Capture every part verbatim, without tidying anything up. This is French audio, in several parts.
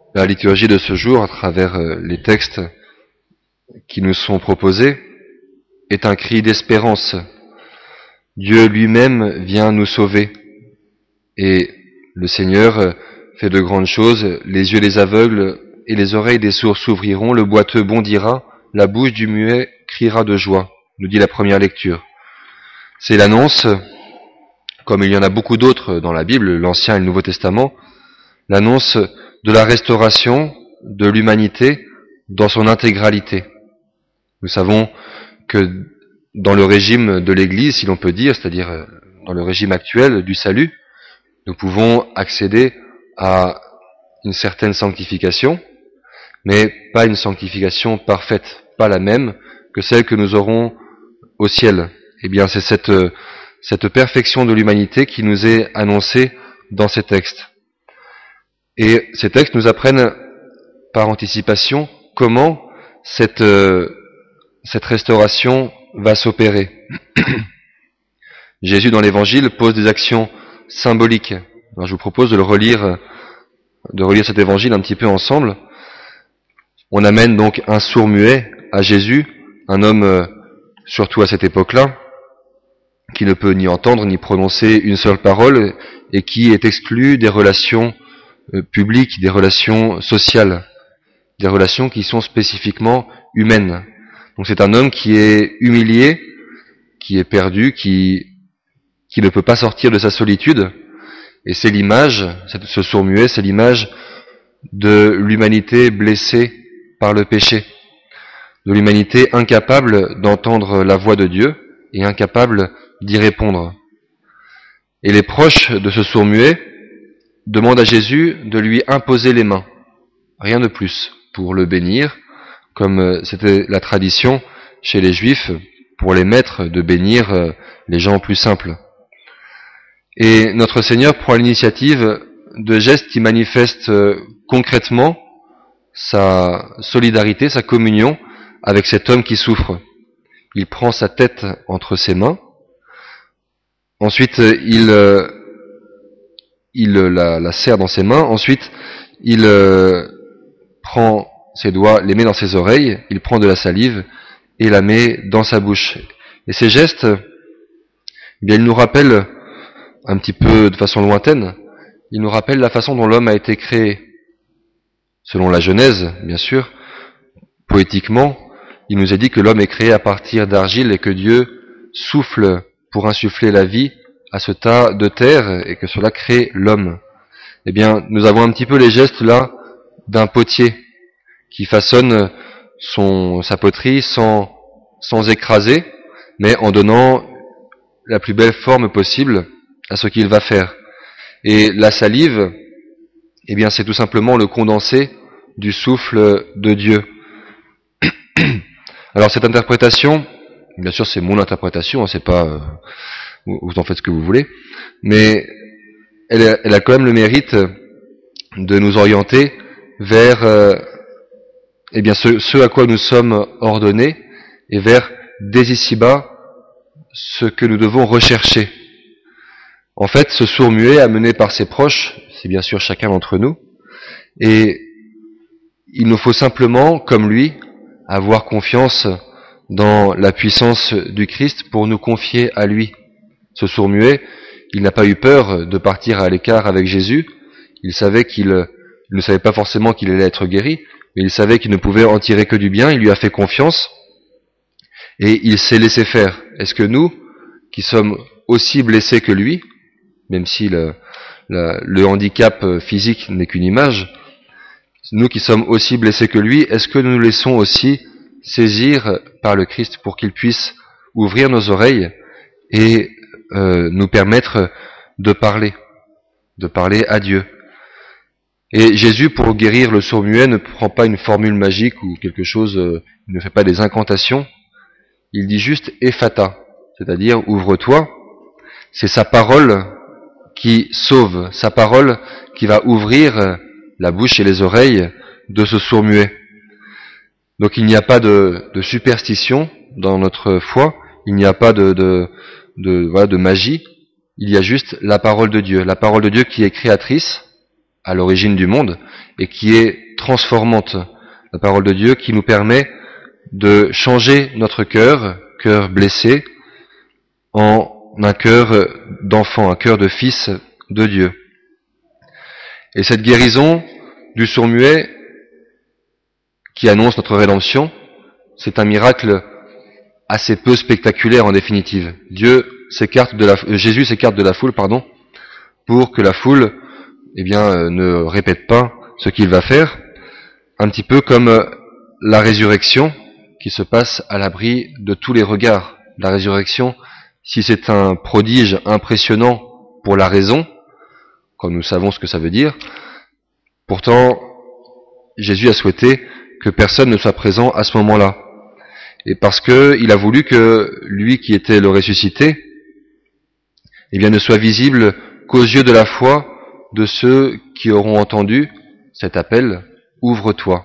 La liturgie de ce jour, à travers les textes qui nous sont proposés, est un cri d'espérance. Dieu lui-même vient nous sauver. Et le Seigneur fait de grandes choses. Les yeux des aveugles et les oreilles des sourds s'ouvriront, le boiteux bondira, la bouche du muet criera de joie, nous dit la première lecture. C'est l'annonce, comme il y en a beaucoup d'autres dans la Bible, l'Ancien et le Nouveau Testament, l'annonce de la restauration de l'humanité dans son intégralité. Nous savons que dans le régime de l'Église, si l'on peut dire, c'est-à-dire dans le régime actuel du salut, nous pouvons accéder à une certaine sanctification, mais pas une sanctification parfaite, pas la même que celle que nous aurons au ciel. Eh bien, c'est cette, cette perfection de l'humanité qui nous est annoncée dans ces textes. Et ces textes nous apprennent par anticipation comment cette, euh, cette restauration va s'opérer. Jésus, dans l'Évangile, pose des actions symboliques. Alors, je vous propose de le relire, de relire cet Évangile un petit peu ensemble. On amène donc un sourd-muet à Jésus, un homme, euh, surtout à cette époque-là, qui ne peut ni entendre ni prononcer une seule parole et qui est exclu des relations euh, publiques, des relations sociales, des relations qui sont spécifiquement humaines. Donc c'est un homme qui est humilié, qui est perdu, qui, qui ne peut pas sortir de sa solitude. Et c'est l'image, ce sourd-muet, c'est l'image de l'humanité blessée par le péché, de l'humanité incapable d'entendre la voix de Dieu et incapable d'y répondre. Et les proches de ce sourd-muet demandent à Jésus de lui imposer les mains, rien de plus, pour le bénir, comme c'était la tradition chez les Juifs, pour les maîtres, de bénir les gens plus simples. Et notre Seigneur prend l'initiative de gestes qui manifestent concrètement sa solidarité, sa communion avec cet homme qui souffre. Il prend sa tête entre ses mains, ensuite il, il la, la serre dans ses mains, ensuite il prend ses doigts, les met dans ses oreilles, il prend de la salive et la met dans sa bouche. Et ces gestes, eh bien, ils nous rappellent un petit peu de façon lointaine, ils nous rappellent la façon dont l'homme a été créé. Selon la Genèse, bien sûr, poétiquement, il nous est dit que l'homme est créé à partir d'argile et que Dieu souffle pour insuffler la vie à ce tas de terre et que cela crée l'homme. Eh bien, nous avons un petit peu les gestes là d'un potier qui façonne son, sa poterie sans, sans écraser, mais en donnant la plus belle forme possible à ce qu'il va faire. Et la salive, eh bien, c'est tout simplement le condensé du souffle de Dieu. Alors cette interprétation, bien sûr, c'est mon interprétation, hein, c'est pas, euh, vous en faites ce que vous voulez, mais elle a, elle a quand même le mérite de nous orienter vers, euh, eh bien, ce, ce à quoi nous sommes ordonnés et vers dès ici-bas ce que nous devons rechercher. En fait, ce sourd-muet amené par ses proches, c'est bien sûr chacun d'entre nous, et il nous faut simplement, comme lui, avoir confiance dans la puissance du Christ pour nous confier à lui. Ce sourd-muet, il n'a pas eu peur de partir à l'écart avec Jésus. Il savait qu'il il ne savait pas forcément qu'il allait être guéri, mais il savait qu'il ne pouvait en tirer que du bien. Il lui a fait confiance et il s'est laissé faire. Est-ce que nous, qui sommes aussi blessés que lui, même si le, le, le handicap physique n'est qu'une image, nous qui sommes aussi blessés que lui, est-ce que nous nous laissons aussi saisir par le Christ pour qu'il puisse ouvrir nos oreilles et euh, nous permettre de parler, de parler à Dieu. Et Jésus, pour guérir le sourd-muet, ne prend pas une formule magique ou quelque chose, euh, il ne fait pas des incantations, il dit juste « ephata », c'est-à-dire « ouvre-toi ». C'est sa parole qui sauve, sa parole qui va ouvrir la bouche et les oreilles de ce sourd-muet. Donc il n'y a pas de, de superstition dans notre foi, il n'y a pas de, de, de, voilà, de magie, il y a juste la parole de Dieu, la parole de Dieu qui est créatrice, à l'origine du monde et qui est transformante. La parole de Dieu qui nous permet de changer notre cœur, cœur blessé, en un cœur d'enfant, un cœur de fils de Dieu. Et cette guérison du sourd-muet qui annonce notre rédemption, c'est un miracle assez peu spectaculaire en définitive. Dieu s'écarte de la, Jésus s'écarte de la foule, pardon, pour que la foule, eh bien, ne répète pas ce qu'il va faire, un petit peu comme la résurrection qui se passe à l'abri de tous les regards. La résurrection, si c'est un prodige impressionnant pour la raison, comme nous savons ce que ça veut dire, pourtant, Jésus a souhaité que personne ne soit présent à ce moment-là. Et parce que il a voulu que lui qui était le ressuscité, eh bien, ne soit visible qu'aux yeux de la foi de ceux qui auront entendu cet appel, ouvre-toi.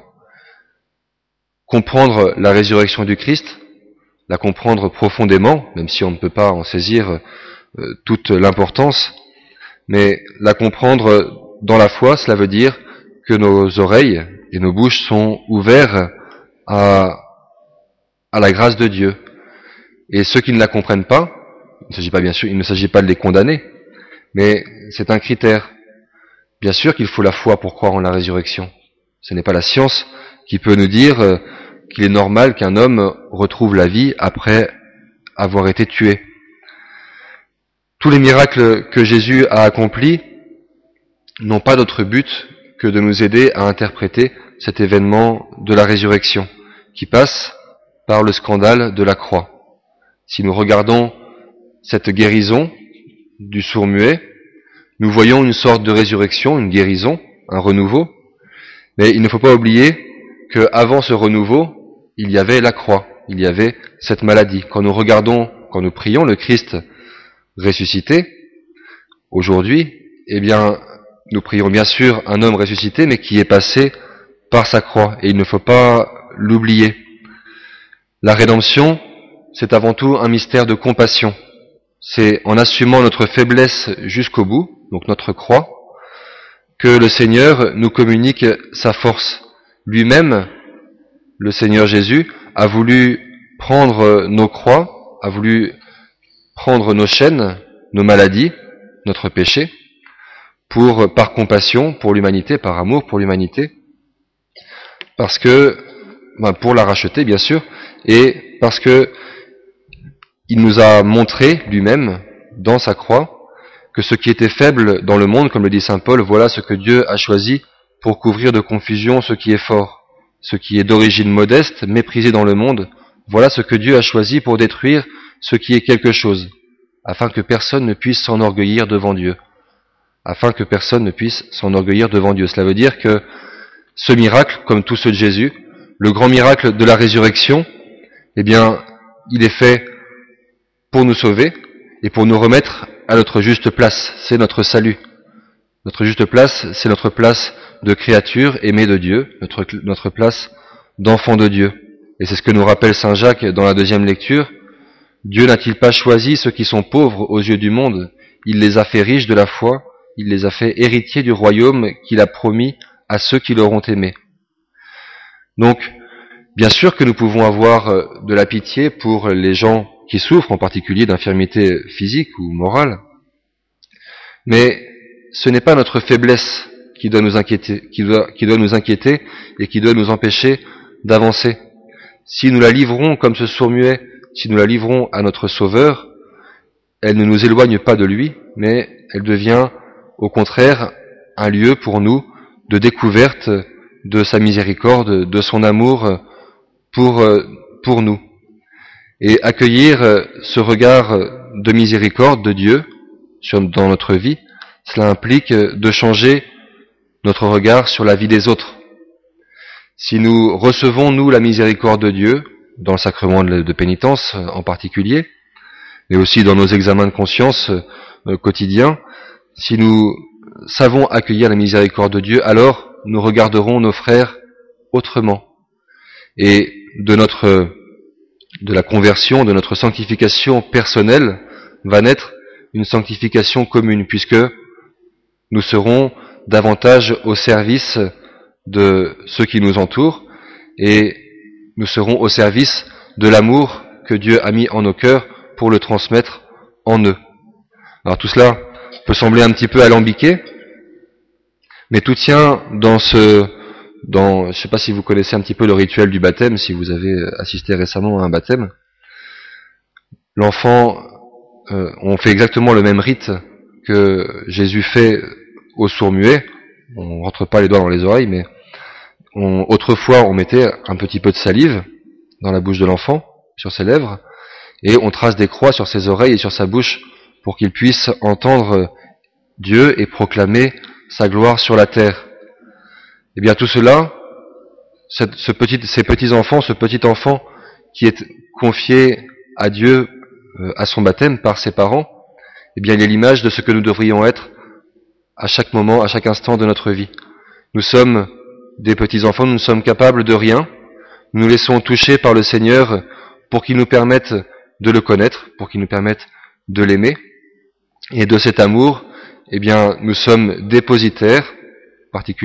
Comprendre la résurrection du Christ, la comprendre profondément, même si on ne peut pas en saisir euh, toute l'importance, mais la comprendre dans la foi, cela veut dire que nos oreilles et nos bouches sont ouvertes à, à la grâce de Dieu. Et ceux qui ne la comprennent pas, il ne s'agit pas bien sûr, il ne s'agit pas de les condamner, mais c'est un critère. Bien sûr qu'il faut la foi pour croire en la résurrection. Ce n'est pas la science qui peut nous dire euh, qu'il est normal qu'un homme retrouve la vie après avoir été tué. Tous les miracles que Jésus a accomplis n'ont pas d'autre but que de nous aider à interpréter cet événement de la résurrection, qui passe par le scandale de la croix. Si nous regardons cette guérison du sourd-muet, nous voyons une sorte de résurrection, une guérison, un renouveau, mais il ne faut pas oublier qu'avant ce renouveau, il y avait la croix, il y avait cette maladie. Quand nous regardons, quand nous prions le Christ ressuscité, aujourd'hui, eh bien, nous prions bien sûr un homme ressuscité, mais qui est passé par sa croix, et il ne faut pas l'oublier. La rédemption, c'est avant tout un mystère de compassion. C'est en assumant notre faiblesse jusqu'au bout, donc notre croix, que le Seigneur nous communique sa force. Lui-même, le Seigneur Jésus, a voulu prendre nos croix, a voulu prendre nos chaînes, nos maladies, notre péché, pour, par compassion pour l'humanité, par amour pour l'humanité, parce que, ben, pour la racheter bien sûr, et parce que il nous a montré lui-même, dans sa croix, que ce qui était faible dans le monde, comme le dit saint Paul, voilà ce que Dieu a choisi pour couvrir de confusion ce qui est fort, ce qui est d'origine modeste, méprisé dans le monde, voilà ce que Dieu a choisi pour détruire ce qui est quelque chose, afin que personne ne puisse s'enorgueillir devant Dieu. Afin que personne ne puisse s'enorgueillir devant Dieu. Cela veut dire que ce miracle, comme tous ceux de Jésus, le grand miracle de la résurrection, eh bien, il est fait pour nous sauver et pour nous remettre à notre juste place. C'est notre salut. Notre juste place, c'est notre place de créature aimée de Dieu, notre, notre place d'enfant de Dieu. Et c'est ce que nous rappelle saint Jacques dans la deuxième lecture. Dieu n'a-t-il pas choisi ceux qui sont pauvres aux yeux du monde? Il les a fait riches de la foi, il les a fait héritiers du royaume qu'il a promis à ceux qui l'auront aimé. Donc, bien sûr que nous pouvons avoir de la pitié pour les gens qui souffrent, en particulier d'infirmités physiques ou morales, mais ce n'est pas notre faiblesse qui doit nous inquiéter, qui doit, qui doit nous inquiéter et qui doit nous empêcher d'avancer. Si nous la livrons comme ce sourd-muet, si nous la livrons à notre Sauveur, elle ne nous éloigne pas de lui, mais elle devient au contraire un lieu pour nous de découverte de sa miséricorde, de son amour pour, pour nous. Et accueillir ce regard de miséricorde de Dieu sur, dans notre vie, cela implique de changer notre regard sur la vie des autres. Si nous recevons, nous, la miséricorde de Dieu, dans le sacrement de pénitence en particulier, mais aussi dans nos examens de conscience euh, quotidiens, si nous savons accueillir la miséricorde de Dieu, alors nous regarderons nos frères autrement. Et de notre, de la conversion, de notre sanctification personnelle, va naître une sanctification commune, puisque nous serons davantage au service de ceux qui nous entourent, et nous serons au service de l'amour que Dieu a mis en nos cœurs pour le transmettre en eux. Alors tout cela peut sembler un petit peu alambiqué, mais tout tient dans ce, dans, je ne sais pas si vous connaissez un petit peu le rituel du baptême, si vous avez assisté récemment à un baptême. L'enfant, euh, on fait exactement le même rite que Jésus fait aux sourds-muets. On rentre pas les doigts dans les oreilles, mais on, autrefois on mettait un petit peu de salive dans la bouche de l'enfant, sur ses lèvres, et on trace des croix sur ses oreilles et sur sa bouche pour qu'il puisse entendre Dieu et proclamer sa gloire sur la terre. Et bien tout cela, cette, ce petit, ces petits enfants, ce petit enfant qui est confié à Dieu euh, à son baptême par ses parents, eh bien il est l'image de ce que nous devrions être à chaque moment, à chaque instant de notre vie. Nous sommes des petits enfants, nous ne sommes capables de rien. Nous nous laissons toucher par le Seigneur pour qu'il nous permette de le connaître, pour qu'il nous permette de l'aimer. Et de cet amour, eh bien, nous sommes dépositaires, particulièrement